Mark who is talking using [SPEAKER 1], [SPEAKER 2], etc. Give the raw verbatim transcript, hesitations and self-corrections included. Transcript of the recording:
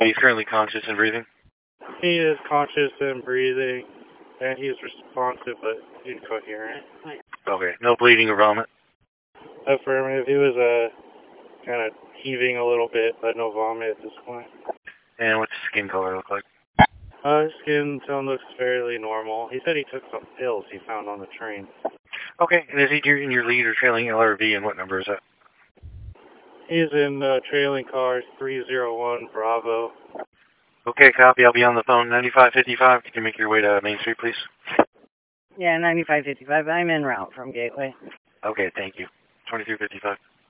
[SPEAKER 1] He's currently conscious and breathing?
[SPEAKER 2] He is conscious and breathing, and he's responsive but incoherent.
[SPEAKER 1] Okay. No bleeding or vomit?
[SPEAKER 2] Affirmative. He was uh, kind of heaving a little bit, but no vomit at this point.
[SPEAKER 1] And what's his skin color look like?
[SPEAKER 2] Uh, his skin tone looks fairly normal. He said he took some pills he found on the train.
[SPEAKER 1] Okay. And is he in your lead or trailing L R V, and what number is that?
[SPEAKER 2] He's in uh, trailing car three zero one Bravo.
[SPEAKER 1] Okay, copy. I'll be on the phone. ninety-five fifty-five. Can you make your way to Main Street, please?
[SPEAKER 3] Yeah, ninety-five fifty-five. I'm en route from Gateway.
[SPEAKER 1] Okay, thank you. twenty-three fifty-five.